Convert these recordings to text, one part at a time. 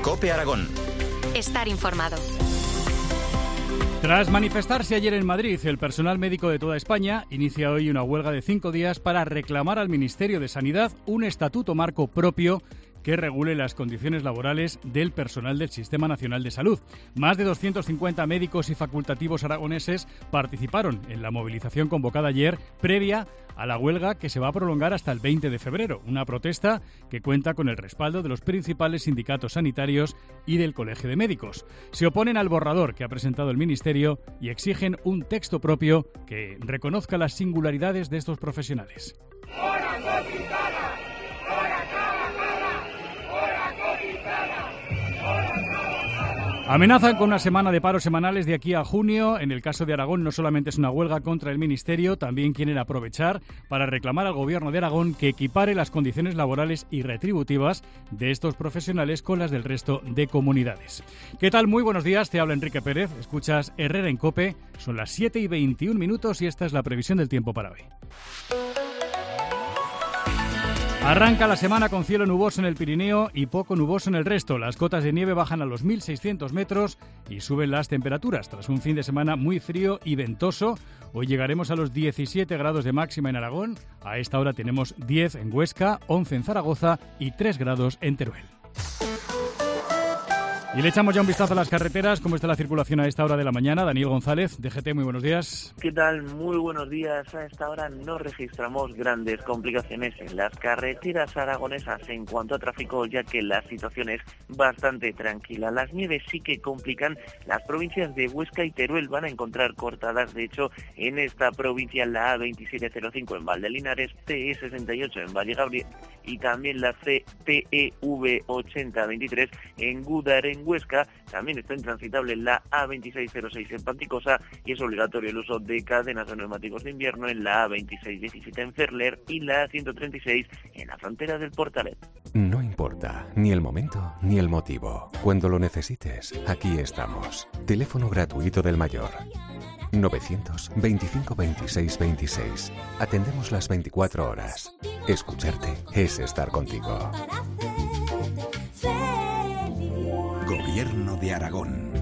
COPE Aragón. Estar informado. Tras manifestarse ayer en Madrid, el personal médico de toda España inicia hoy una huelga de 5 días para reclamar al Ministerio de Sanidad un estatuto marco propio que regule las condiciones laborales del personal del Sistema Nacional de Salud. Más de 250 médicos y facultativos aragoneses participaron en la movilización convocada ayer, previa a la huelga que se va a prolongar hasta el 20 de febrero. Una protesta que cuenta con el respaldo de los principales sindicatos sanitarios y del Colegio de Médicos. Se oponen al borrador que ha presentado el Ministerio y exigen un texto propio que reconozca las singularidades de estos profesionales. Amenazan con una semana de paros semanales de aquí a junio. En el caso de Aragón no solamente es una huelga contra el Ministerio, también quieren aprovechar para reclamar al Gobierno de Aragón que equipare las condiciones laborales y retributivas de estos profesionales con las del resto de comunidades. ¿Qué tal? Muy buenos días, te habla Enrique Pérez, escuchas Herrera en COPE, son las 7:21 y esta es la previsión del tiempo para hoy. Arranca la semana con cielo nuboso en el Pirineo y poco nuboso en el resto. Las cotas de nieve bajan a los 1.600 metros y suben las temperaturas. Tras un fin de semana muy frío y ventoso, hoy llegaremos a los 17 grados de máxima en Aragón. A esta hora tenemos 10 en Huesca, 11 en Zaragoza y 3 grados en Teruel. Y le echamos ya un vistazo a las carreteras. ¿Cómo está la circulación a esta hora de la mañana? Daniel González, DGT, muy buenos días. ¿Qué tal? Muy buenos días. A esta hora no registramos grandes complicaciones en las carreteras aragonesas en cuanto a tráfico, ya que la situación es bastante tranquila. Las nieves sí que complican. Las provincias de Huesca y Teruel van a encontrar cortadas. De hecho, en esta provincia la A2705 en Valdelinares, TE68 en Vallegabriel y también la CTEV8023 en Gúdar, en Huesca. También está intransitable la A2606 en Panticosa y es obligatorio el uso de cadenas de neumáticos de invierno en la A2617 en Ferler y la A136 en la frontera del Portalet. No importa ni el momento ni el motivo. Cuando lo necesites, aquí estamos. Teléfono gratuito del Mayor. 925 26 26. Atendemos las 24 horas. Escucharte es estar contigo. Gobierno de Aragón.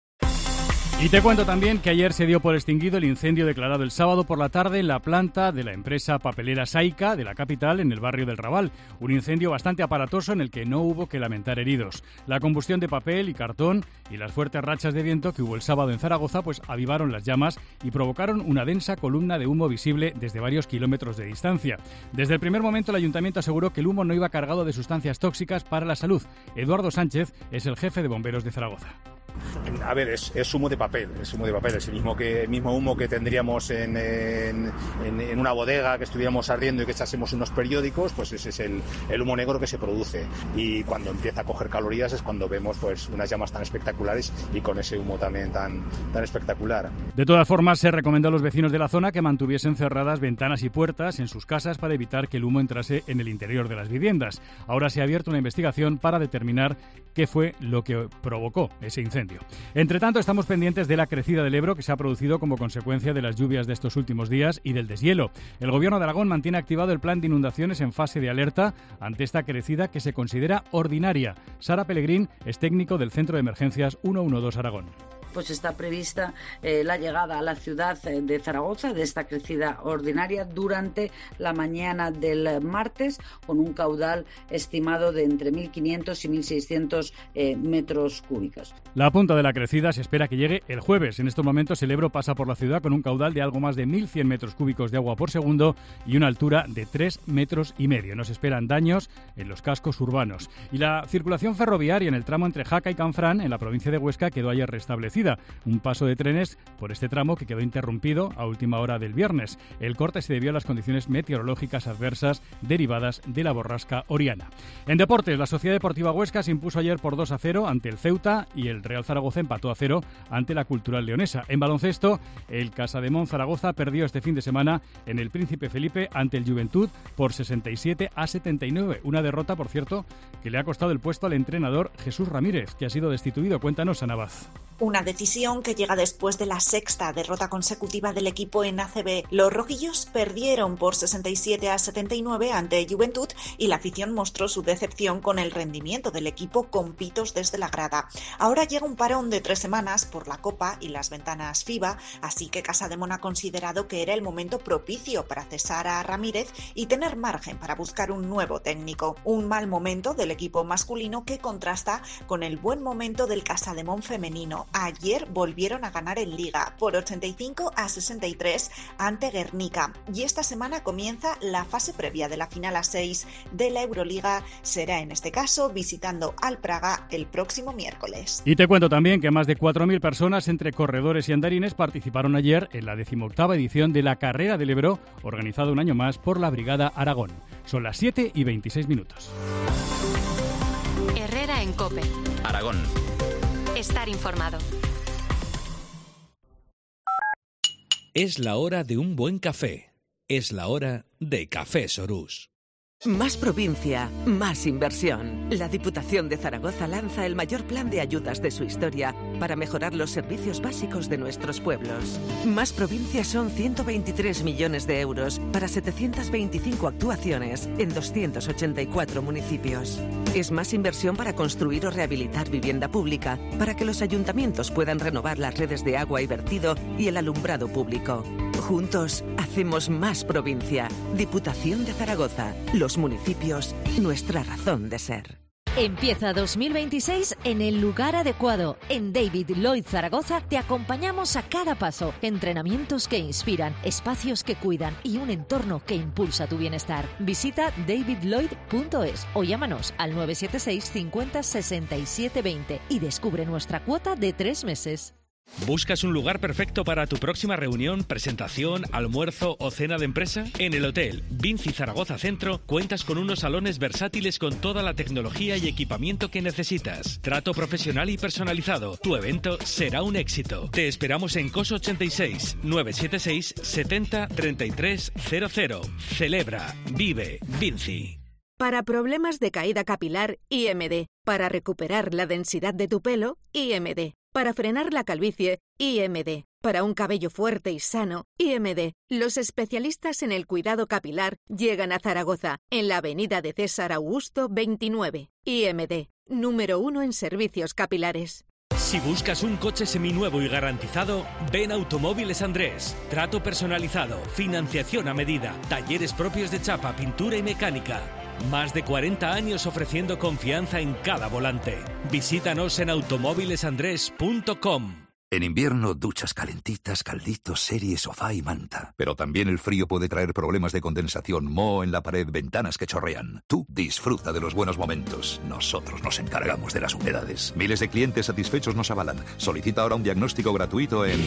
Y te cuento también que ayer se dio por extinguido el incendio declarado el sábado por la tarde en la planta de la empresa papelera Saica de la capital en el barrio del Raval. Un incendio bastante aparatoso en el que no hubo que lamentar heridos. La combustión de papel y cartón y las fuertes rachas de viento que hubo el sábado en Zaragoza pues avivaron las llamas y provocaron una densa columna de humo visible desde varios kilómetros de distancia. Desde el primer momento el ayuntamiento aseguró que el humo no iba cargado de sustancias tóxicas para la salud. Eduardo Sánchez es el jefe de bomberos de Zaragoza. A ver, es humo de papel, es el mismo humo que tendríamos en una bodega, que estuviéramos ardiendo y que echásemos unos periódicos, pues ese es el humo negro que se produce. Y cuando empieza a coger calorías es cuando vemos pues unas llamas tan espectaculares y con ese humo también tan espectacular. De todas formas, se recomendó a los vecinos de la zona que mantuviesen cerradas ventanas y puertas en sus casas para evitar que el humo entrase en el interior de las viviendas. Ahora se ha abierto una investigación para determinar qué fue lo que provocó ese incendio. Entre tanto, estamos pendientes de la crecida del Ebro que se ha producido como consecuencia de las lluvias de estos últimos días y del deshielo. El Gobierno de Aragón mantiene activado el plan de inundaciones en fase de alerta ante esta crecida que se considera ordinaria. Sara Pellegrín es técnico del Centro de Emergencias 112 Aragón. Pues está prevista la llegada a la ciudad de Zaragoza de esta crecida ordinaria durante la mañana del martes, con un caudal estimado de entre 1.500 y 1.600 metros cúbicos. La punta de la crecida se espera que llegue el jueves. En estos momentos el Ebro pasa por la ciudad con un caudal de algo más de 1.100 metros cúbicos de agua por segundo y una altura de 3,5 metros. No se esperan daños en los cascos urbanos. Y la circulación ferroviaria en el tramo entre Jaca y Canfrán, en la provincia de Huesca, quedó ayer restablecida. Un paso de trenes por este tramo que quedó interrumpido a última hora del viernes. El corte se debió a las condiciones meteorológicas adversas derivadas de la borrasca Oriana. En deportes, la Sociedad Deportiva Huesca se impuso ayer por 2-0 ante el Ceuta y el Real Zaragoza empató a 0 ante la Cultural Leonesa. En baloncesto, el Casademont Zaragoza perdió este fin de semana en el Príncipe Felipe ante el Juventud por 67-79. Una derrota, por cierto, que le ha costado el puesto al entrenador Jesús Ramírez, que ha sido destituido. Cuéntanos, Ana Vaz. Una decisión que llega después de la sexta derrota consecutiva del equipo en ACB. Los rojillos perdieron por 67-79 ante Juventud y la afición mostró su decepción con el rendimiento del equipo con pitos desde la grada. Ahora llega un parón de 3 semanas por la Copa y las ventanas FIBA, así que Casademont ha considerado que era el momento propicio para cesar a Ramírez y tener margen para buscar un nuevo técnico. Un mal momento del equipo masculino que contrasta con el buen momento del Casademont femenino. Ayer volvieron a ganar en Liga por 85-63 ante Guernica y esta semana comienza la fase previa de la final a 6 de la Euroliga. Será en este caso visitando al Praga el próximo miércoles. Y te cuento también que más de 4.000 personas entre corredores y andarines participaron ayer en la 18ª edición de la Carrera del Ebro, organizada un año más por la Brigada Aragón. Son las 7:26. Herrera en COPE. Aragón. Estar informado. Es la hora de un buen café. Es la hora de Café Sorús. Más provincia, más inversión. La Diputación de Zaragoza lanza el mayor plan de ayudas de su historia para mejorar los servicios básicos de nuestros pueblos. Más provincia son 123 millones de euros para 725 actuaciones en 284 municipios. Es más inversión para construir o rehabilitar vivienda pública, para que los ayuntamientos puedan renovar las redes de agua y vertido y el alumbrado público. Juntos hacemos más provincia. Diputación de Zaragoza. Los municipios, nuestra razón de ser. Empieza 2026 en el lugar adecuado. En David Lloyd Zaragoza te acompañamos a cada paso. Entrenamientos que inspiran, espacios que cuidan y un entorno que impulsa tu bienestar. Visita davidlloyd.es o llámanos al 976 50 67 20 y descubre nuestra cuota de 3 meses. ¿Buscas un lugar perfecto para tu próxima reunión, presentación, almuerzo o cena de empresa? En el Hotel Vinci Zaragoza Centro cuentas con unos salones versátiles con toda la tecnología y equipamiento que necesitas. Trato profesional y personalizado. Tu evento será un éxito. Te esperamos en COS 86 976 70 33 00. Celebra, vive, Vinci. Para problemas de caída capilar, IMD. Para recuperar la densidad de tu pelo, IMD. Para frenar la calvicie, IMD. Para un cabello fuerte y sano, IMD. Los especialistas en el cuidado capilar llegan a Zaragoza, en la avenida de César Augusto 29. IMD, número 1 en servicios capilares. Si buscas un coche seminuevo y garantizado, ven a Automóviles Andrés. Trato personalizado, financiación a medida, talleres propios de chapa, pintura y mecánica. Más de 40 años ofreciendo confianza en cada volante. Visítanos en automóvilesandrés.com. En invierno, duchas calentitas, calditos, serie, sofá y manta. Pero también el frío puede traer problemas de condensación, moho en la pared, ventanas que chorrean. Tú disfruta de los buenos momentos. Nosotros nos encargamos de las humedades. Miles de clientes satisfechos nos avalan. Solicita ahora un diagnóstico gratuito en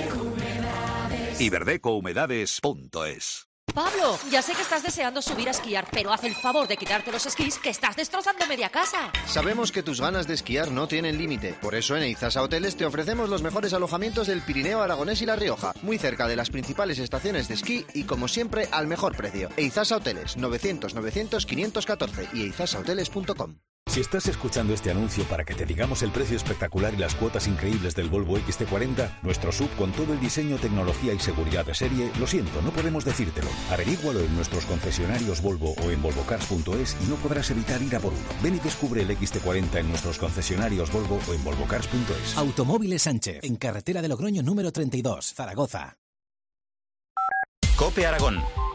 iberdecouhumedades.es. Pablo, ya sé que estás deseando subir a esquiar, pero haz el favor de quitarte los esquís, que estás destrozando media casa. Sabemos que tus ganas de esquiar no tienen límite. Por eso en Eizasa Hoteles te ofrecemos los mejores alojamientos del Pirineo Aragonés y La Rioja, muy cerca de las principales estaciones de esquí y, como siempre, al mejor precio. Eizasa Hoteles, 900-900-514 y eizasahoteles.com. Si estás escuchando este anuncio para que te digamos el precio espectacular y las cuotas increíbles del Volvo XC40, nuestro SUV con todo el diseño, tecnología y seguridad de serie, lo siento, no podemos decírtelo. Averígualo en nuestros concesionarios Volvo o en volvocars.es y no podrás evitar ir a por uno. Ven y descubre el XC40 en nuestros concesionarios Volvo o en volvocars.es. Automóviles Sánchez, en carretera de Logroño número 32, Zaragoza. COPE Aragón.